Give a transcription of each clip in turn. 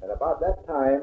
And about that time,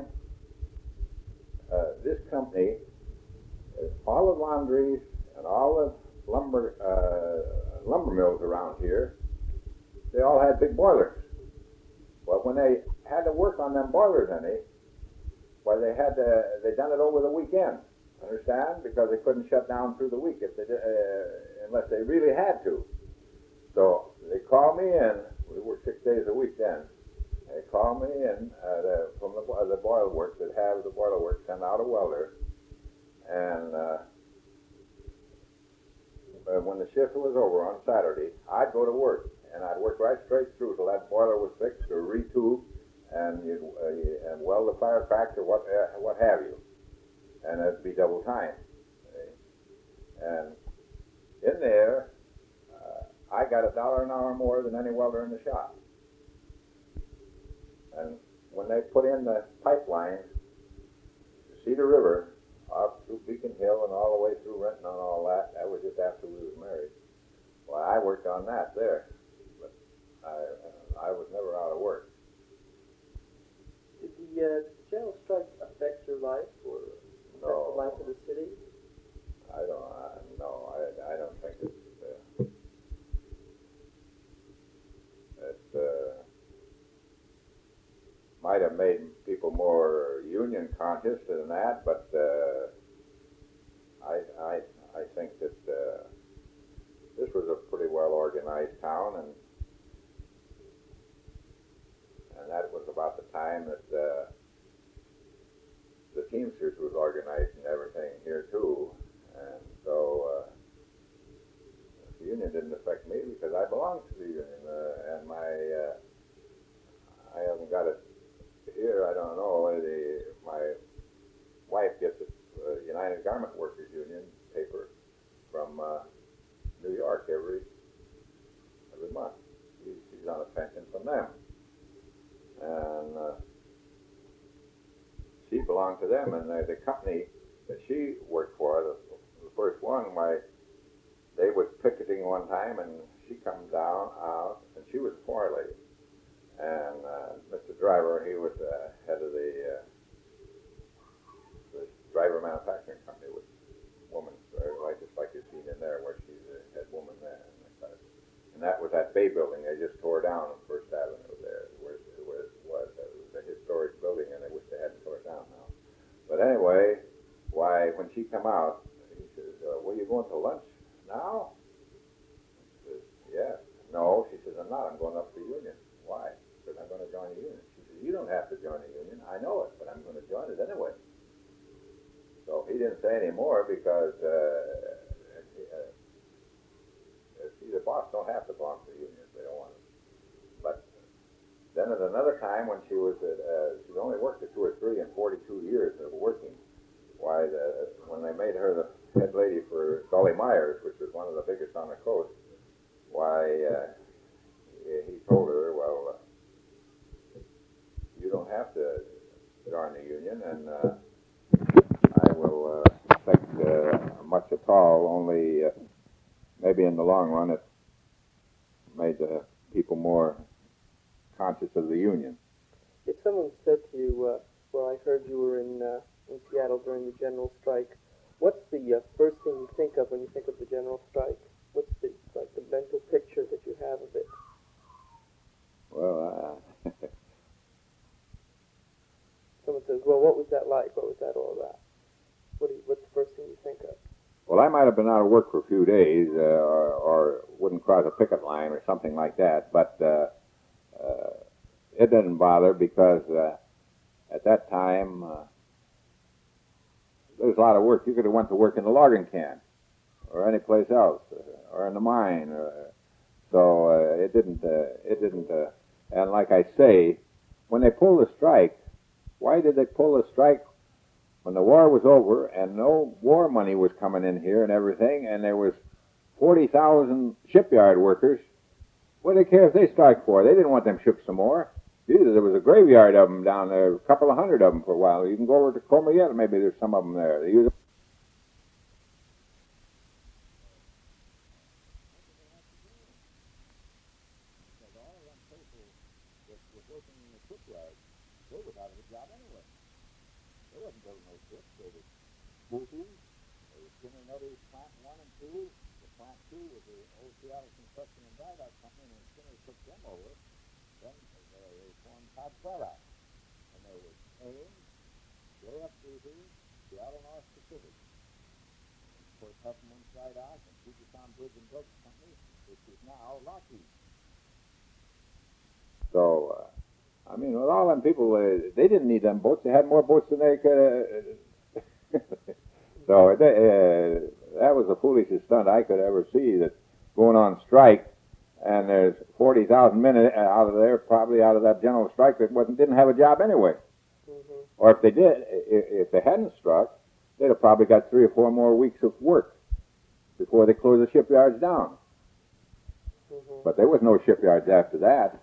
this company, all the laundries and all the lumber mills around here, they all had big boilers. Well, when they had to work on them boilers, well, they done it over the weekend. Understand? Because they couldn't shut down through the week if they did, unless they really had to. So they called me in. We worked 6 days a week then. They called me in from the boiler works that have the boiler works send out a welder, and when the shift was over on Saturday, I'd go to work, and I'd work right straight through till that boiler was fixed or retubed, and and weld the fire cracks or what have you, and it'd be double time. And in there, I got $1 an hour more than any welder in the shop. And when they put in the pipeline to Cedar River, up through Beacon Hill and all the way through Renton and all that, that was just after we was married. Well, I worked on that there, but I was never out of work. Did the general strike affect your life or affect No. the life of the city? I don't think it might have made people more union conscious than that, but I think that this was a pretty well organized town, and that was about the time that the Teamsters was organized and everything here too, and so the union didn't affect me because I belonged to the union, and I haven't got it here. I don't know. My wife gets a United Garment Workers Union paper from New York every month. She's on a pension from them, and she belonged to them. And the company that she worked for, the first one, they was picketing one time, and she come down out, and she was a floor lady. And Mr. Driver, he was head of the driver manufacturing company, with woman, just like you've seen in there, where she's the head woman there. And that was that Bay building they just tore down on First Avenue there, where it was a historic building, and they wish they hadn't tore it down now. But anyway, when she come out, he says, "Well, you going to lunch now?" She says, "Yes." "No," she says, "I'm not. I'm going up to the union." "Why?" Because I'm going to join the union. She says, "You don't have to join the union." "I know it, but I'm going to join it anyway." So he didn't say any more because the boss don't have to belong to the union if they don't want it. But then at another time when she only worked at 2 or 3 and 42 years of working, when they made her the head lady for Gully Myers, which was one of the biggest on the coast, he told her, "Well, you don't have to join the union, and I will expect much at all, only maybe in the long run it made the people more conscious of the union." If someone said to you, well, I heard you were in Seattle during the general strike, what's the first thing you think of when you think of the general strike? What's the mental picture that you have of it? Well, Someone says, well, what was that like? What was that all about? What's the first thing you think of? well, I might have been out of work for a few days, or wouldn't cross a picket line or something like that, but it didn't bother because at that time there was a lot of work. You could have went to work in the logging camp or any place else, or in the mine. So it didn't. And like I say, when they pulled the strike, why did they pull the strike when the war was over and no war money was coming in here and everything, and there was 40,000 shipyard workers? What do they care if they strike for? They didn't want them ships some more. Either there was a graveyard of them down there, a couple of hundred of them for a while. You can go over to Coma yet, maybe there's some of them there. They use they was out of a job anyway. They wasn't building no ships. They was moving. They was Skinner Nutter's Plant 1 and 2. The Plant 2 was the old Seattle Construction and Drydock Company, and when Skinner took them over, then they formed Todd Drydock. And there was Ames, J.F. Boozy, Seattle North Pacific. And of course, Huffman Drydock and Puget Sound Bridge and Boat Company, which is now Lockheed. So, I mean, with all them people, they didn't need them boats. They had more boats than they could. So that was the foolishest stunt I could ever see. That going on strike, and there's 40,000 men out of there, probably out of that general strike that didn't have a job anyway. Mm-hmm. Or if they did, if they hadn't struck, they'd have probably got 3 or 4 more weeks of work before they closed the shipyards down. Mm-hmm. But there was no shipyards after that.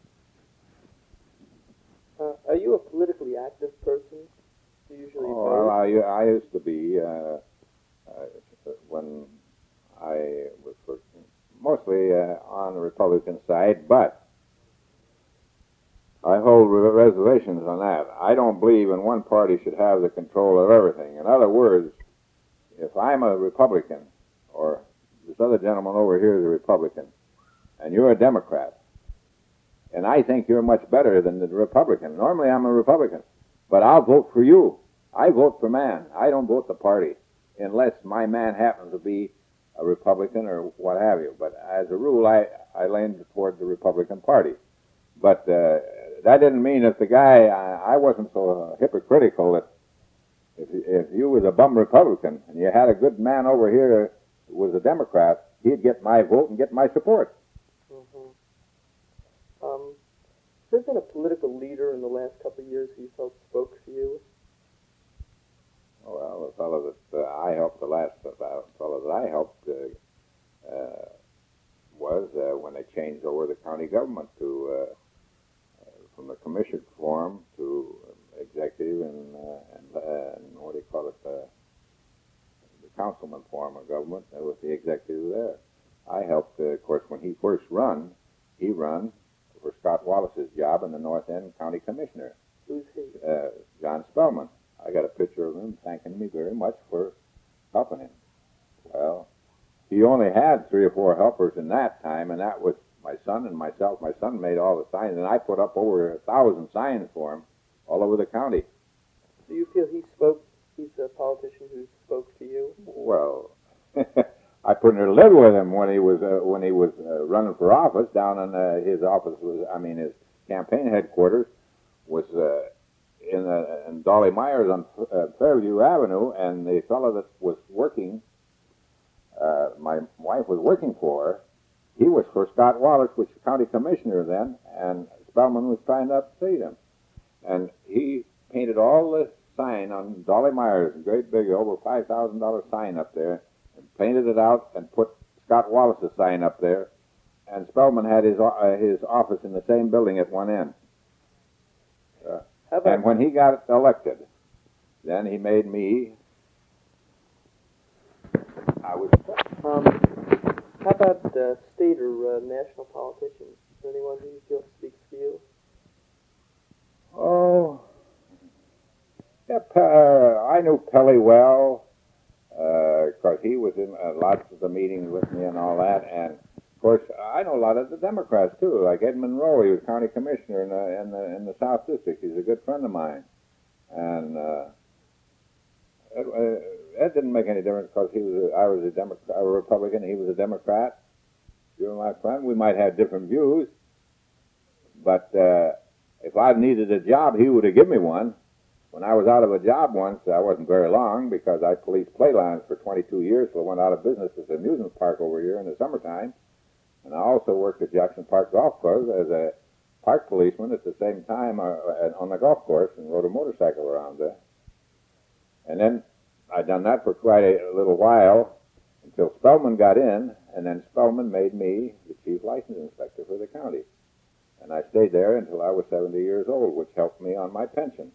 Are you a politically active person? Do you usually vote? Well, I used to be when I was mostly on the Republican side, but I hold reservations on that. I don't believe in one party should have the control of everything. In other words, if I'm a Republican, or this other gentleman over here is a Republican, and you're a Democrat, and I think you're much better than the Republican. Normally I'm a Republican, but I'll vote for you. I vote for man. I don't vote the party, unless my man happens to be a Republican or what have you. But as a rule, I lean toward the Republican Party. But that didn't mean that the guy, I wasn't so hypocritical that if you was a bum Republican and you had a good man over here who was a Democrat, he'd get my vote and get my support. Mm-hmm. Has there been a political leader in the last couple of years who you felt spoke for you? Well, the fellow that I helped, the last fellow that I helped was when they changed over the county government to from the commission form to executive and what do you call it, the councilman form of government. There was the executive there. I helped, of course, when he first he run for Scott Wallace's job in the North End County Commissioner. Who's he? John Spellman. I got a picture of him thanking me very much for helping him. Well, he only had 3 or 4 helpers in that time, and that was my son and myself. My son made all the signs, and I put up over 1,000 signs for him all over the county. Do you feel he's a politician who spoke to you? Well, I put her to live with him when he was running for office. Down in his office his campaign headquarters was in Dolly Myers on Fairview Avenue, and the fellow that was working, my wife was working for, he was for Scott Wallace, which was county commissioner then, and Spellman was trying to upseat him, and he painted all the sign on Dolly Myers, a great big over $5,000 sign up there, and painted it out and put Scott Wallace's sign up there, and Spellman had his office in the same building at one end. And when he got elected, then he made me. How about state or national politicians? Is there anyone who you feel speaks for you? Oh, yeah, I knew Pelly well, because he was in lots of the meetings with me and all that, and of course I know a lot of the Democrats too, like Ed Monroe. He was county commissioner in the South District. He's a good friend of mine, and Ed didn't make any difference because I was a Republican, he was a Democrat. You were my friend. We might have different views, but if I needed a job, he would have given me one. When I was out of a job once, I wasn't very long because I policed play lines for 22 years, so I went out of business at the amusement park over here in the summertime. And I also worked at Jackson Park Golf Course as a park policeman at the same time on the golf course and rode a motorcycle around there. And then I'd done that for quite a little while until Spellman got in, and then Spellman made me the chief license inspector for the county. And I stayed there until I was 70 years old, which helped me on my pension.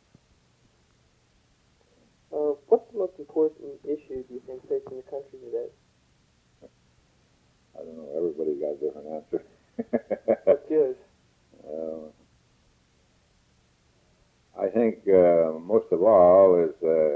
What's the most important issue, do you think, facing the country today? I don't know. Everybody's got a different answer. What's yours? think most of all is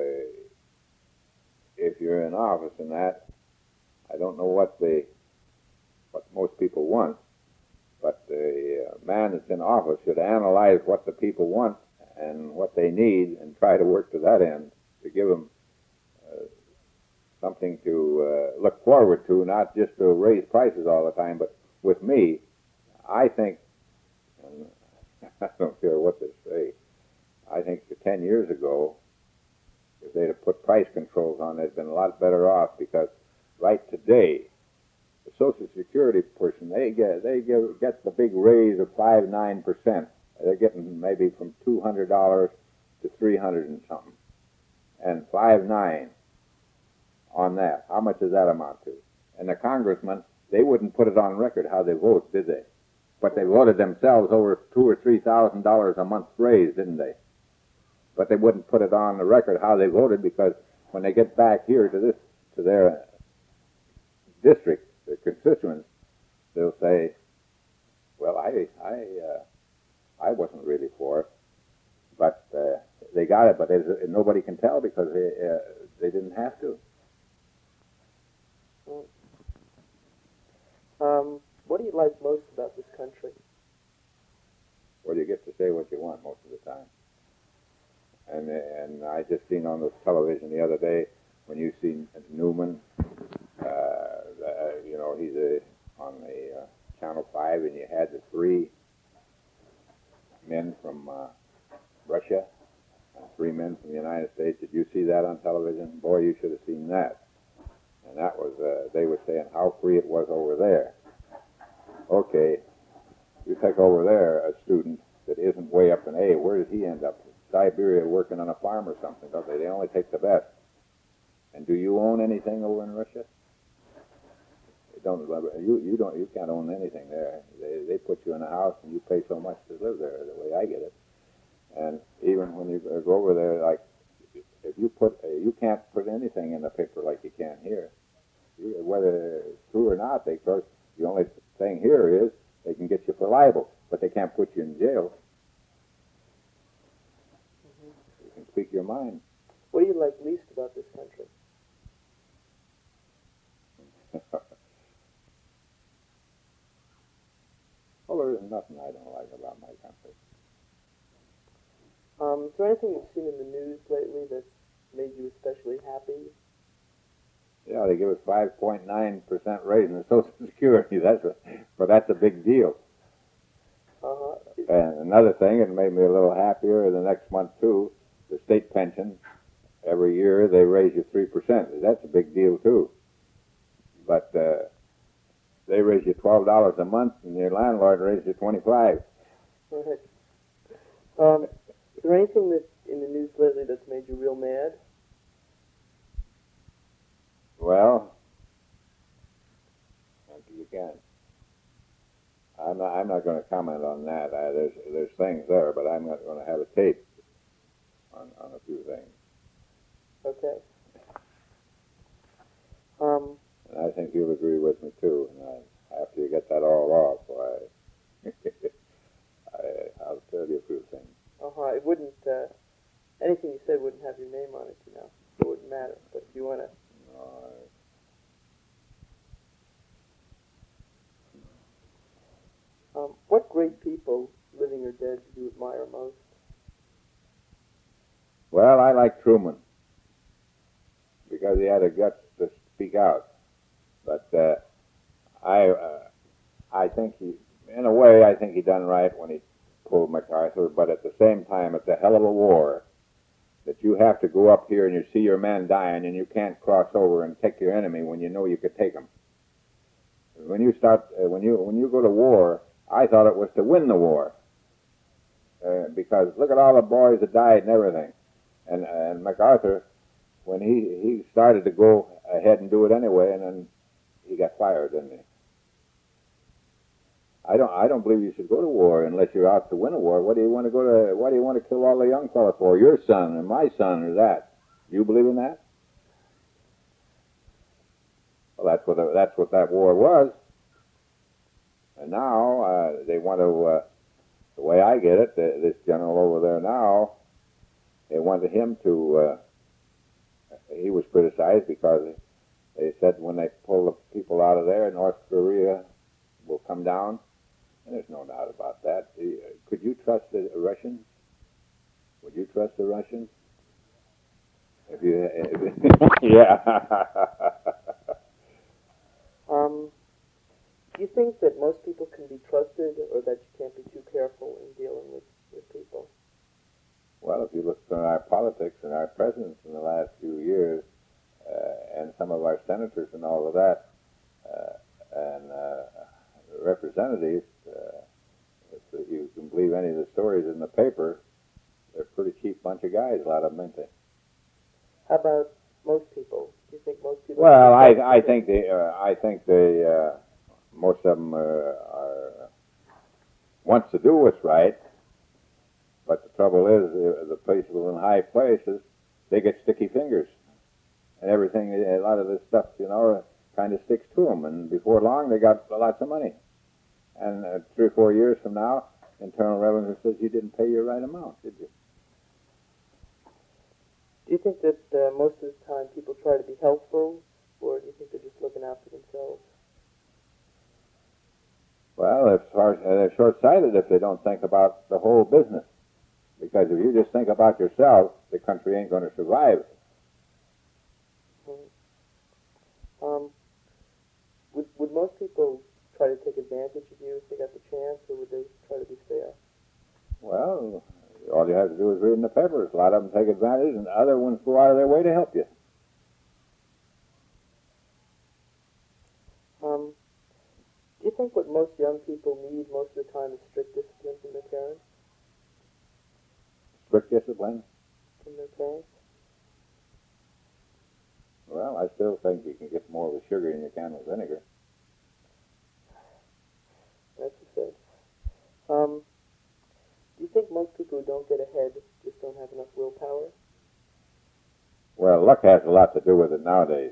if you're in office in that, I don't know what most people want, but the man that's in office should analyze what the people want and what they need and try to work to that end to give them something to look forward to, not just to raise prices all the time. But with me, I think, and I don't care what they say, I think 10 years ago, if they'd have put price controls on, they'd been a lot better off, because right today, the Social Security person, they get the big raise of 5-9%. They're getting maybe from $200 to $300 and something, and 5-9 on that. How much does that amount to? And the congressmen, they wouldn't put it on record how they vote, did they? But they voted themselves over $2,000 or $3,000 a month raise, didn't they? But they wouldn't put it on the record how they voted, because when they get back here to their district, their constituents, they'll say, "Well, I wasn't really for it, but they got it, but nobody can tell because they didn't have to." What do you like most about this country? Well, you get to say what you want most of the time. And I just seen on the television the other day when you seen Newman, he's on the Channel 5, and you had the 3 men from Russia and 3 men from the United States. Did you see that on television? Boy, you should have seen that. And that was, they were saying how free it was over there. Okay, you take over there a student that isn't way up in A, where does he end up? Siberia, working on a farm or something, don't they? They only take the best. And do you own anything over in Russia? You can't own anything there. They put you in a house and you pay so much to live there, the way I get it. And even when you go over there, like if you can't put anything in the paper like you can here. Whether it's true or not, the only thing here is they can get you for libel, but they can't put you in jail. You can speak your mind. What do you like least about this country? Well, there isn't nothing I don't like about my country. Is there anything you've seen in the news lately that's made you especially happy? Yeah, they give us 5.9% raise in the Social Security. That's a big deal. Uh-huh. And another thing, it made me a little happier the next month too. The state pension, every year they raise you 3%. That's a big deal too. But they raise you $12 a month, and your landlord raises you $25. Right. Is there anything that's in the news lately that's made you real mad? Well, you can. I'm not going to comment on that. There's things there, but I'm not going to have a tape on a few things. Okay. And I think you'll agree with me too. And after you get that all off, I'll tell you a few things. It wouldn't. Anything you said wouldn't have your name on it, you know. It wouldn't matter. But if you want to. What great people, living or dead, do you admire most? Well, I like Truman because he had the guts to speak out. But I think in a way, I think he done right when he pulled MacArthur. But at the same time, it's a hell of a war that you have to go up here and you see your men dying and you can't cross over and take your enemy when you know you could take them. When you go to war, I thought it was to win the war, because look at all the boys that died and everything. And MacArthur, when he started to go ahead and do it anyway, and then he got fired, didn't he? I don't believe you should go to war unless you're out to win a war. What do you want to go to? Why do you want to kill all the young fellas for? Your son and my son or that? Do you believe in that? Well, that's what that war was. And now they want to. The way I get it, this general over there now, they wanted him to. He was criticized because they said when they pull the people out of there, North Korea will come down. And there's no doubt about that. Could you trust the Russians? Would you trust the Russians? Yeah. Do you think that most people can be trusted, or that you can't be too careful in dealing with people? Well, if you look at our politics and our presidents in the last few years, and some of our senators and all of that, and representatives, if you can believe any of the stories in the paper, they're a pretty cheap bunch of guys, a lot of them, ain't they? How about most people? Do you think most people? Well, I think they most of them wants to do what's right, but the trouble is the people in high places, they get sticky fingers, and everything. A lot of this stuff, kind of sticks to them, and before long they got lots of money. And 3 or 4 years from now, Internal Revenue says you didn't pay your right amount, did you? Do you think that most of the time people try to be helpful, or do you think they're just looking out for themselves? Well, as far as they're short-sighted if they don't think about the whole business. Because if you just think about yourself, the country ain't going to survive. Would most people try to take advantage of you if they got the chance, or would they try to be fair? Well, all you have to do is read in the papers. A lot of them take advantage, and other ones go out of their way to help you. Do you think what most young people need most of the time is strict discipline from their parents? Strict discipline? From their parents? Well, I still think you can get more with sugar than you can with vinegar. That's a fact. Do you think most people who don't get ahead just don't have enough willpower? Well, luck has a lot to do with it nowadays.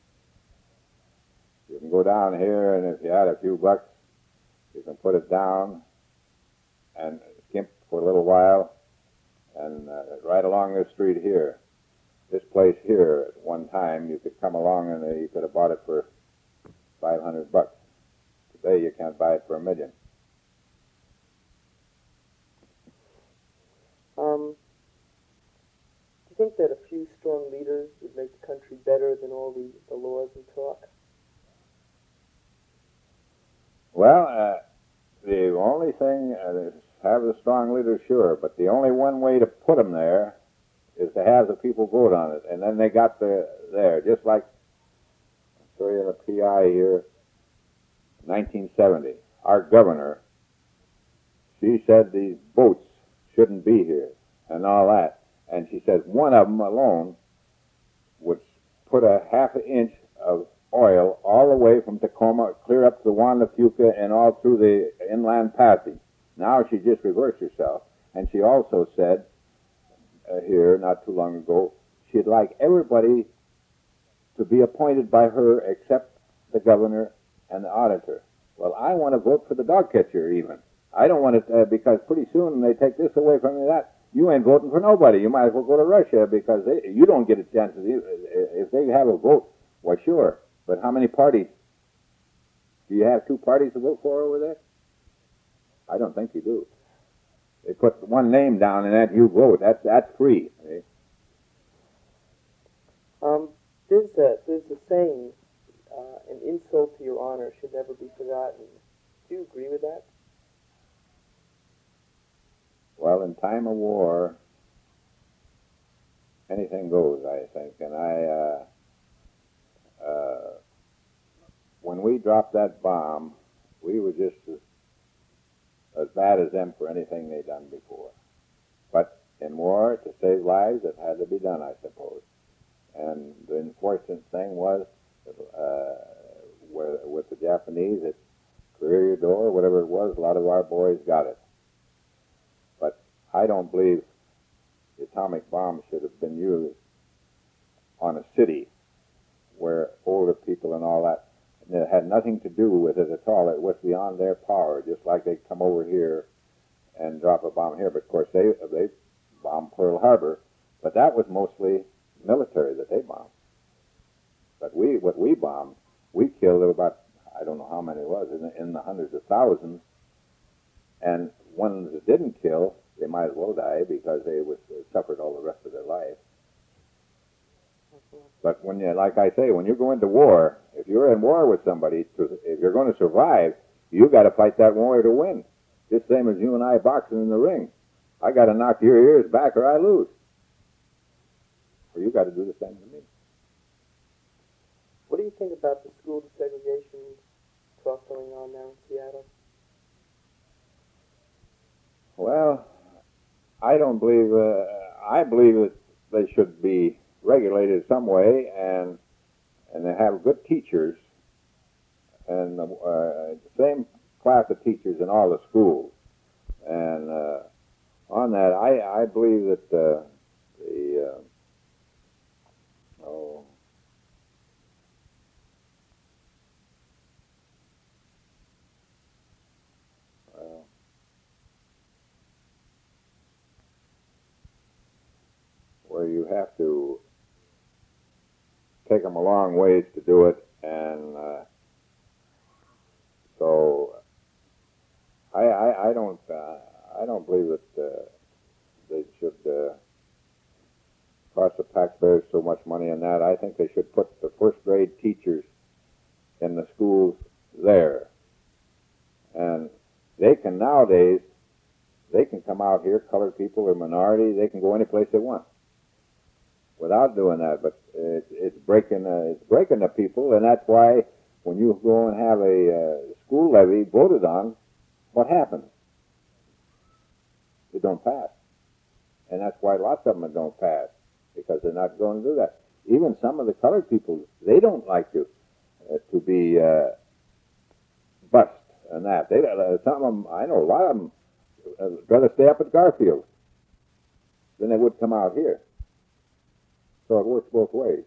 You can go down here, and if you had a few bucks, you can put it down and skimp for a little while, and right along this street here, this place here, at one time, you could come along and you could have bought it for $500. Today, you can't buy it for $1 million. Do you think that a few strong leaders would make the country better than all the laws and talk? Well, the only thing is have the strong leaders, sure, but the only one way to put them there is to have the people vote on it, and then they got there. Just like, I'll show you the PI here, 1970. Our governor, she said these boats shouldn't be here and all that, and she said one of them alone would put a half an inch of oil all the way from Tacoma clear up to Juan de Fuca and all through the inland passage. Now she just reversed herself, and she also said here not too long ago she'd like everybody to be appointed by her except the governor and the auditor. Well, I want to vote for the dog catcher even. I don't want it because pretty soon they take this away from you, that you ain't voting for nobody. You might as well go to Russia because you don't get a chance if they have a vote. Why, sure. But how many parties? Do you have 2 parties to vote for over there? I don't think you do. They put one name down and that you vote. That's free. Eh? There's a saying, an insult to your honor should never be forgotten. Do you agree with that? Well, in time of war, anything goes, I think. And when we dropped that bomb, we were just as bad as them for anything they'd done before. But in war, to save lives, it had to be done, I suppose. And the unfortunate thing was, with the Japanese, at Corregidor, or whatever it was, a lot of our boys got it. But I don't believe the atomic bomb should have been used on a city where older people and all that, and it had nothing to do with it at all. It was beyond their power, just like they come over here and drop a bomb here. But of course, they bombed Pearl Harbor, But that was mostly military that they bombed. But what we bombed, we killed about, I don't know how many it was, in the hundreds of thousands. And ones that didn't kill, they might as well die because they suffered all the rest of their life. But when you, like I say, when you go into war, if you're in war with somebody, if you're going to survive, you got to fight that war to win. Just same as you and I boxing in the ring. I got to knock your ears back or I lose. Or you got to do the same to me. What do you think about the school desegregation talk going on now in Seattle? Well, I don't believe. I believe that they should be regulated some way, and they have good teachers, and the same class of teachers in all the schools. And on that, I believe that where you have to take them a long ways to do it, and so I don't believe that they should cost the taxpayers so much money on that. I think they should put the first grade teachers in the schools there, and they can nowadays they can come out here, colored people or minority, they can go any place they want without doing that. But it's breaking the people, and that's why when you go and have a school levy voted on, what happens? It don't pass, and that's why lots of them don't pass, because they're not going to do that. Even some of the colored people, they don't like to be bussed and that. They some of them, I know a lot of them rather stay up at Garfield than they would come out here. So it works both ways.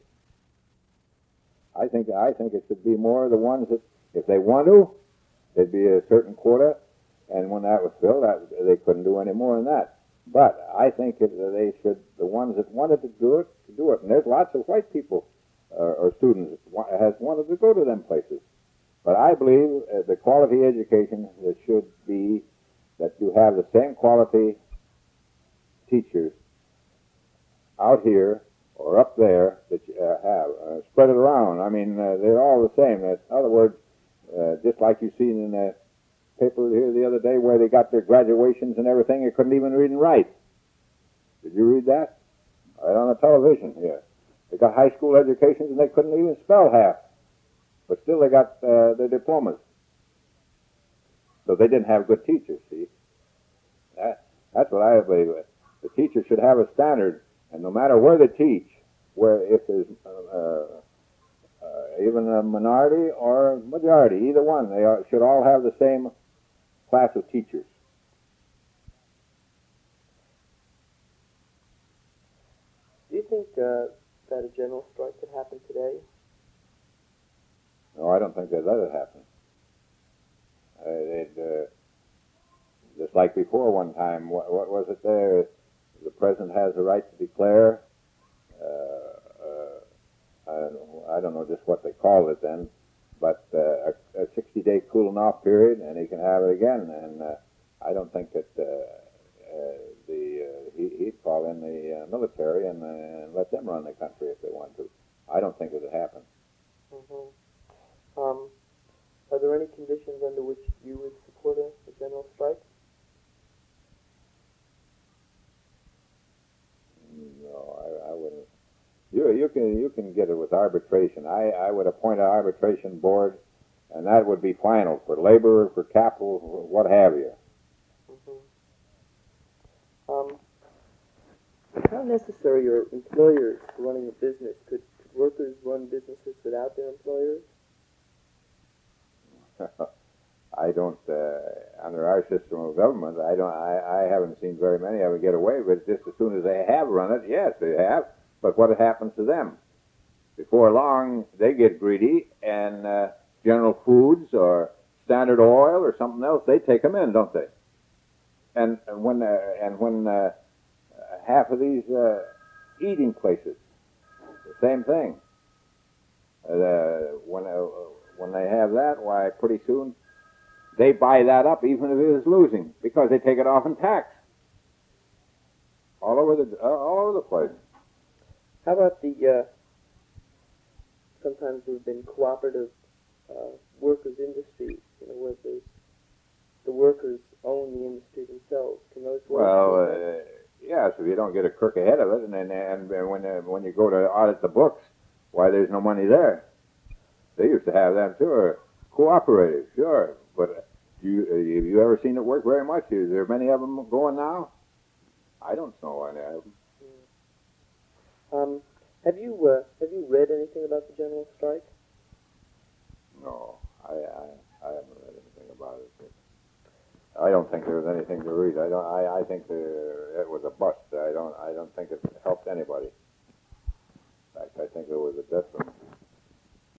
I think it should be more the ones that, if they want to, there'd be a certain quota, and when that was filled, they couldn't do any more than that. But I think they should, the ones that wanted to do it. And there's lots of white people or students that has wanted to go to them places. But I believe the quality education that should be that you have the same quality teachers out here or up there that you have. Spread it around. I mean, they're all the same. In other words, just like you seen in the paper here the other day where they got their graduations and everything, they couldn't even read and write. Did you read that? Right on the television here. They got high school educations and they couldn't even spell half. But still they got their diplomas. So they didn't have good teachers, see. That's what I believe. The teachers should have a standard, and no matter where they teach, where if there's even a minority or majority, either one, they should all have the same class of teachers. Do you think that a general strike could happen today? No, I don't think they'd let it happen. Just like before one time, what was it there? The president has the right to declare, I don't know just what they called it then, but a 60-day cooling off period, and he can have it again. And I don't think that he'd call in the military and let them run the country if they want to. I don't think it would happen. Mm-hmm. Are there any conditions under which you would support a general strike? No, I wouldn't. You can get it with arbitration. I would appoint an arbitration board, and that would be final for labor, for capital, what have you. Mm-hmm. How necessary are employers running a business? Could workers run businesses without their employers? I don't. Under our system of government, I haven't seen very many of them get away with it. Just as soon as they have run it, yes, they have. But what happens to them? Before long, they get greedy, and General Foods or Standard Oil or something else, they take them in, don't they? And when half of these eating places, the same thing. When they have that, why, pretty soon they buy that up, even if it is losing, because they take it off in tax all over the place. How about the, sometimes there have been cooperative workers' industries, where the workers own the industry themselves. Can those work? Well, yes, if you don't get a crook ahead of it, and when you go to audit the books, why, there's no money there. They used to have them too, or cooperative, sure, but have you ever seen it work very much? Is there many of them going now? I don't know any of them. Have you read anything about the general strike? No, I haven't read anything about it. I don't think there was anything to read. I think it was a bust. I don't think it helped anybody. In fact, I think it was a detriment.